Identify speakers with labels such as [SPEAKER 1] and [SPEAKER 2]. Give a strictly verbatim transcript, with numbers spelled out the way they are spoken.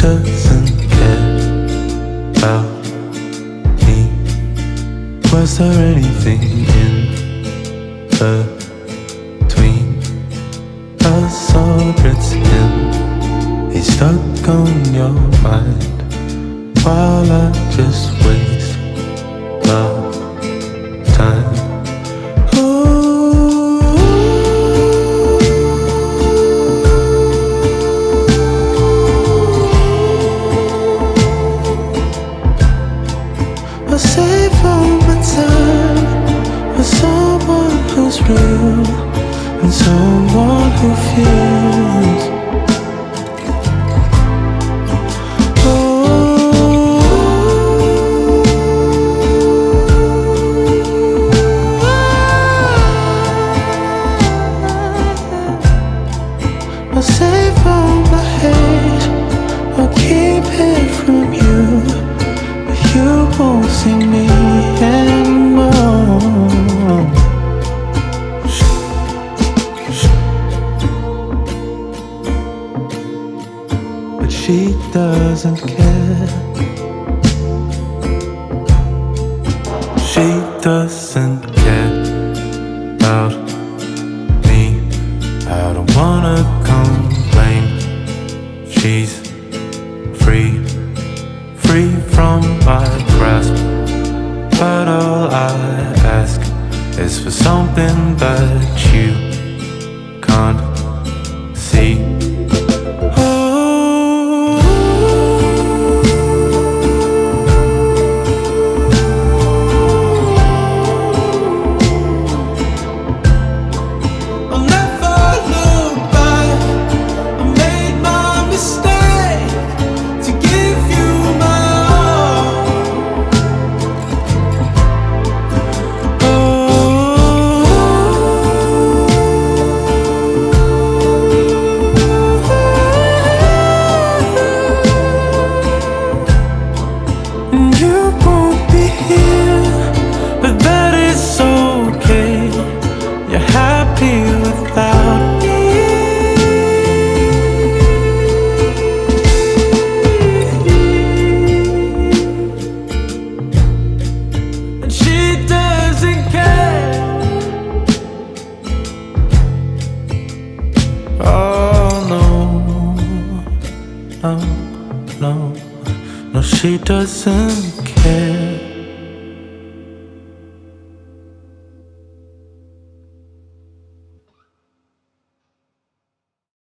[SPEAKER 1] doesn't care about me. Was there anything in between us, or it's him? He's stuck on your mind while I just waste my time. I'll save all my time with someone who's real and someone who feels. I'll save all my hate, I'll keep it from you, but you won't see me anymore. But she doesn't care. She doesn't care about me. I don't wanna complain. She's free, free from my grasp. But all I ask is for something that you can't see. You won't be here, but that is okay. You're happy without me. And she doesn't care. Oh no, no, no. No, she doesn't care.